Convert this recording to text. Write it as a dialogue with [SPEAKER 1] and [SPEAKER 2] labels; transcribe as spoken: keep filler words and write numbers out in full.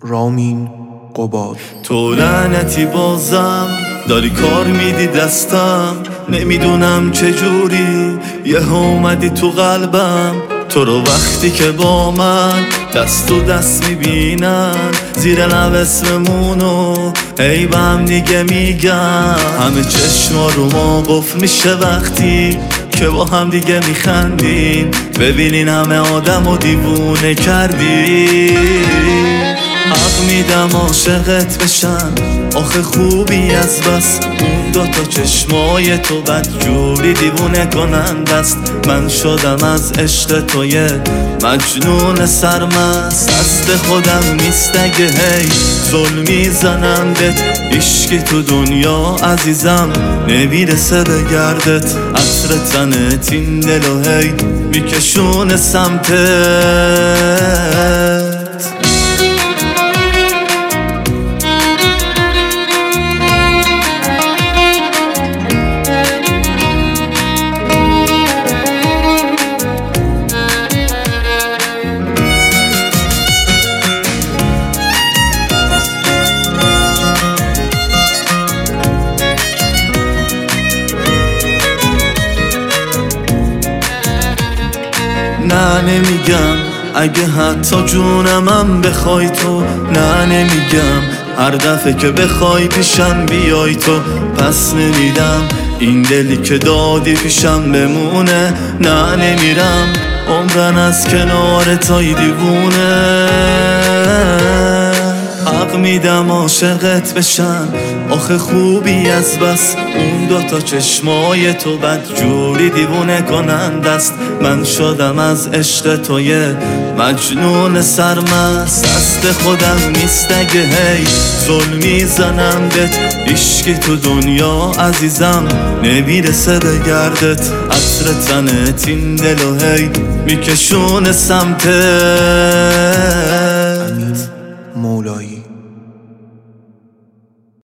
[SPEAKER 1] رامین قباد.
[SPEAKER 2] تو لعنتی بازم داری کار میدی دستم، نمیدونم چجوری یه اومدی تو قلبم. تو رو وقتی که با من دست تو دست میبینن، زیر لب اسممونو ای به هم دیگه میگن. همه چشما رو ما قفل میشه وقتی که با هم دیگه میخندیم. ببینین همه آدم و دیوونه کردی. حق میدم عاشقت بشن، آخه خوبی از بس اون دوتا چشمای تو بد جوری دیوونه کنن دست. من شدم از عشق تو یه مجنون سرمست، دست خودم نیست اگه هی ظلم میزنم بهت. عشقی تو دنیا عزیزم نمیرسه به گردت، عطر تنت این دلو هی میکشونه سمتت. نه نمیگم اگه حتی جونمم بخوای تو، نه نمیگم هر دفعه که بخوای پیشم بیای تو، پس نمیدم این دلی که دادی پیشم بمونه. نه نمیرم عمرن از کنار تای دیوونه. حق میدم عاشقت بشن، آخه خوبی از بس اون دوتا چشمای تو بد جوری دیوونه کنن دست. من شدم از عشق تو یه مجنون سرمست، دست خودم نیست اگه هی ظلم میزنم بهت. عشقی تو دنیا عزیزم نمیرسه به گردت، عطر تنت این دلو هی میکشونه سمتت.